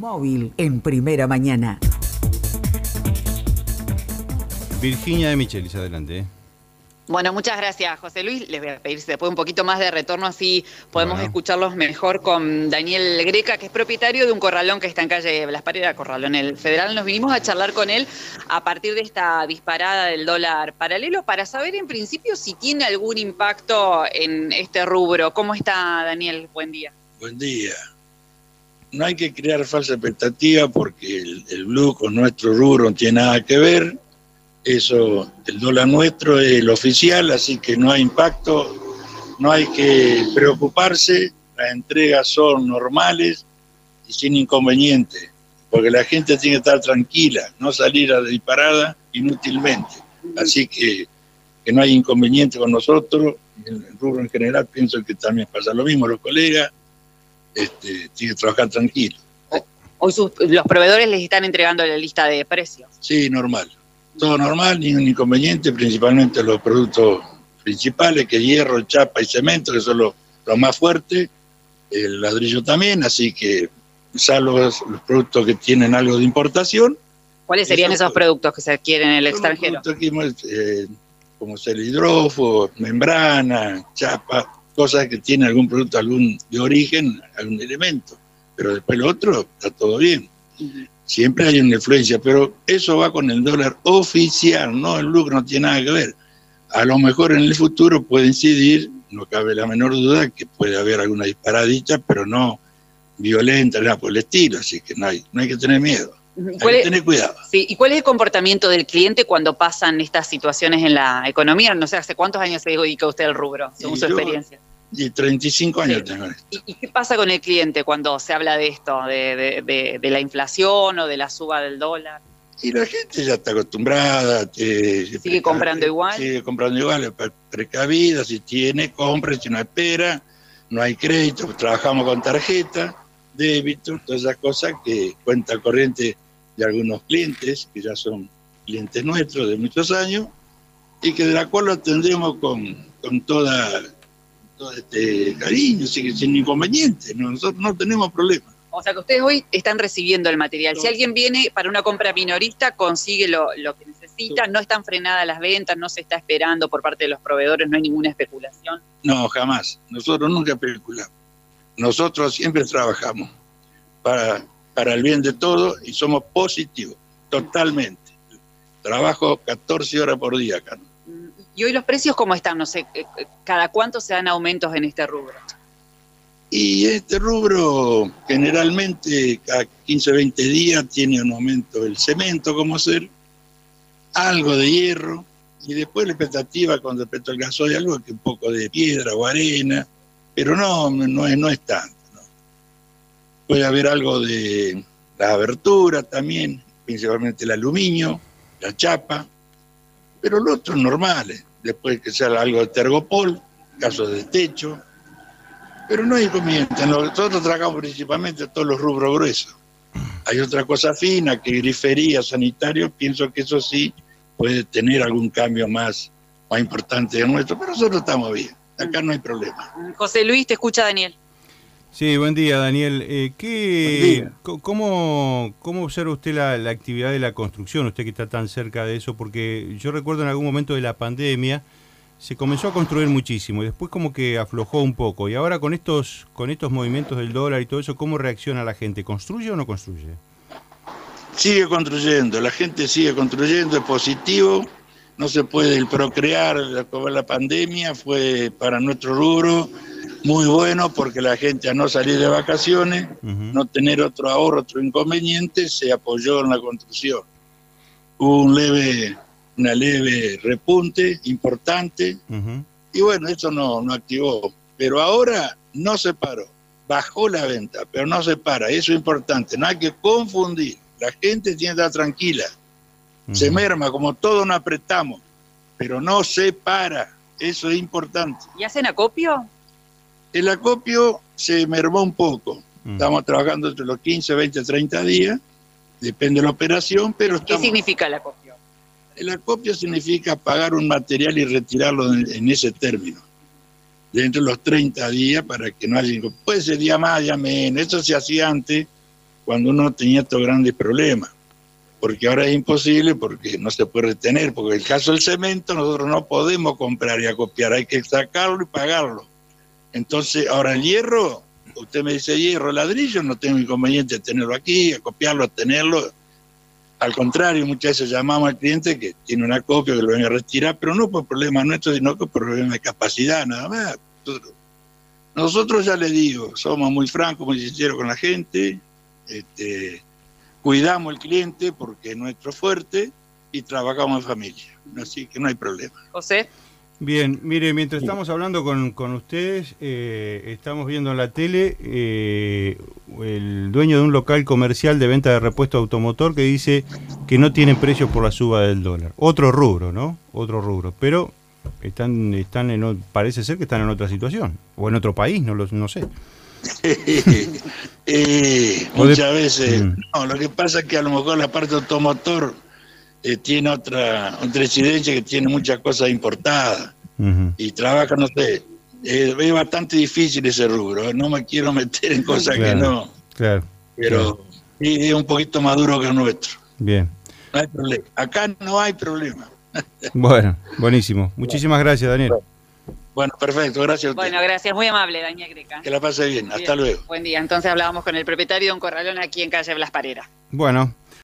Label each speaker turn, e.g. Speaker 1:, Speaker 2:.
Speaker 1: Móvil en Primera Mañana.
Speaker 2: Virginia de Michelis, adelante.
Speaker 3: Bueno, muchas gracias, José Luis. Les voy a pedir después un poquito más de retorno, así podemos escucharlos mejor con Daniel Greca, que es propietario de un corralón que está en calle Blas Parera, Corralón El Federal. Nos vinimos a charlar con él a partir de esta disparada del dólar paralelo para saber en principio si tiene algún impacto en este rubro. ¿Cómo está, Daniel? Buen día.
Speaker 4: Buen día. No hay que crear falsa expectativa porque el blue con nuestro rubro no tiene nada que ver. Eso, el dólar nuestro es el oficial, así que no hay impacto, no hay que preocuparse, las entregas son normales y sin inconveniente, porque la gente tiene que estar tranquila, no salir a disparada inútilmente. Así que no hay inconveniente con nosotros, en el rubro en general pienso que también pasa lo mismo, los colegas tienen que trabajar tranquilos.
Speaker 3: Hoy los proveedores les están entregando la lista de precios.
Speaker 4: Sí, normal. Todo normal, ningún inconveniente, principalmente los productos principales, que es hierro, chapa y cemento, que son los más fuertes, el ladrillo también, así que salvo los productos que tienen algo de importación.
Speaker 3: ¿Cuáles serían esos productos que se adquieren en el extranjero?
Speaker 4: Como ser hidrófobo, membrana, chapa, cosas que tienen algún producto de origen, algún elemento, pero después lo otro está todo bien. Siempre hay una influencia, pero eso va con el dólar oficial, no el lucro, no tiene nada que ver. A lo mejor en el futuro puede incidir, no cabe la menor duda, que puede haber alguna disparadita, pero no violenta, nada por el estilo, así que no hay que tener miedo, hay que tener cuidado.
Speaker 3: Sí, ¿y cuál es el comportamiento del cliente cuando pasan estas situaciones en la economía? No sé, ¿hace cuántos años se dedica usted al rubro, según su experiencia?
Speaker 4: Y 35 años tengo esto.
Speaker 3: ¿Y qué pasa con el cliente cuando se habla de esto, de la inflación o de la suba del dólar?
Speaker 4: Y la gente ya está acostumbrada.
Speaker 3: ¿Sigue comprando igual?
Speaker 4: Sigue comprando igual, precavida, si tiene, compra, si no espera, no hay crédito, trabajamos con tarjeta, débito, todas esas cosas que cuenta corriente de algunos clientes, que ya son clientes nuestros de muchos años, y que de la cual lo atendemos con todo cariño, sin inconveniente. Nosotros no tenemos problemas.
Speaker 3: O sea que ustedes hoy están recibiendo el material. Si alguien viene para una compra minorista, consigue lo que necesita, no están frenadas las ventas, no se está esperando por parte de los proveedores, no hay ninguna especulación.
Speaker 4: No, jamás. Nosotros nunca especulamos. Nosotros siempre trabajamos para el bien de todos y somos positivos, totalmente. Trabajo 14 horas por día acá.
Speaker 3: ¿Y hoy los precios cómo están? No sé, ¿cada cuánto se dan aumentos en este rubro?
Speaker 4: Y este rubro generalmente cada 15 o 20 días tiene un aumento del cemento, como ser, algo de hierro, y después la expectativa con respecto al gasoil, algo que un poco de piedra o arena, pero no es tanto, ¿no? Puede haber algo de las aberturas también, principalmente el aluminio, la chapa, pero los otros normales, después que sea algo de tergopol, casos de techo, pero no hay inconveniente. Nosotros trabajamos principalmente todos los rubros gruesos. Hay otra cosa fina, que grifería, sanitario, pienso que eso sí puede tener algún cambio más importante de nuestro, pero nosotros estamos bien, acá no hay problema.
Speaker 3: José Luis, te escucha Daniel.
Speaker 2: Sí, buen día, Daniel. ¿Cómo observa usted la actividad de la construcción, usted que está tan cerca de eso? Porque yo recuerdo en algún momento de la pandemia se comenzó a construir muchísimo y después como que aflojó un poco. Y ahora con estos movimientos del dólar y todo eso, ¿cómo reacciona la gente? ¿Construye o no construye?
Speaker 4: Sigue construyendo, la gente sigue construyendo, es positivo. No se puede el procrear, la pandemia fue para nuestro rubro muy bueno porque la gente a no salir de vacaciones, no tener otro ahorro, otro inconveniente, se apoyó en la construcción. Hubo una leve repunte importante y bueno, eso no activó. Pero ahora no se paró, bajó la venta, pero no se para, eso es importante, no hay que confundir. La gente tiene que estar tranquila, se merma, como todos nos apretamos, pero no se para, eso es importante.
Speaker 3: ¿Y hacen acopio?
Speaker 4: El acopio se mermó un poco, estamos trabajando entre los 15, 20, 30 días, depende de la operación, pero
Speaker 3: ¿Qué significa el acopio?
Speaker 4: El acopio significa pagar un material y retirarlo en ese término, dentro de los 30 días para que no haya... Puede ser día más, día menos, eso se hacía antes, cuando uno tenía estos grandes problemas, porque ahora es imposible porque no se puede retener, porque en el caso del cemento nosotros no podemos comprar y acopiar, hay que sacarlo y pagarlo. Entonces, ahora el hierro, usted me dice hierro, ladrillo, no tengo inconveniente de tenerlo aquí, acopiarlo, tenerlo. Al contrario, muchas veces llamamos al cliente que tiene una copia, que lo venga a retirar, pero no por problema nuestro, sino por problema de capacidad, nada más. Nosotros ya le digo, somos muy francos, muy sinceros con la gente, cuidamos al cliente porque es nuestro fuerte y trabajamos en familia, así que no hay problema.
Speaker 3: José.
Speaker 2: Bien, mire, mientras estamos hablando con ustedes, estamos viendo en la tele el dueño de un local comercial de venta de repuesto automotor que dice que no tienen precios por la suba del dólar. Otro rubro, ¿no? Otro rubro, pero parece ser que están en otra situación, o en otro país, no sé.
Speaker 4: Muchas veces, no, lo que pasa es que a lo mejor la parte automotor tiene otra incidencia, que tiene muchas cosas importadas y trabaja, no sé, es bastante difícil ese rubro, no me quiero meter en cosas que no, pero sí, es un poquito más duro que el nuestro.
Speaker 2: Bien.
Speaker 4: No hay problema, acá no hay problema.
Speaker 2: Bueno, buenísimo, muchísimas gracias, Daniel.
Speaker 4: Bueno, perfecto, gracias a usted.
Speaker 3: Bueno, gracias, muy amable, Daniel Greca.
Speaker 4: Que la pase bien, hasta luego.
Speaker 3: Buen día, entonces hablábamos con el propietario de un corralón aquí en calle Blas Parera.
Speaker 2: Bueno.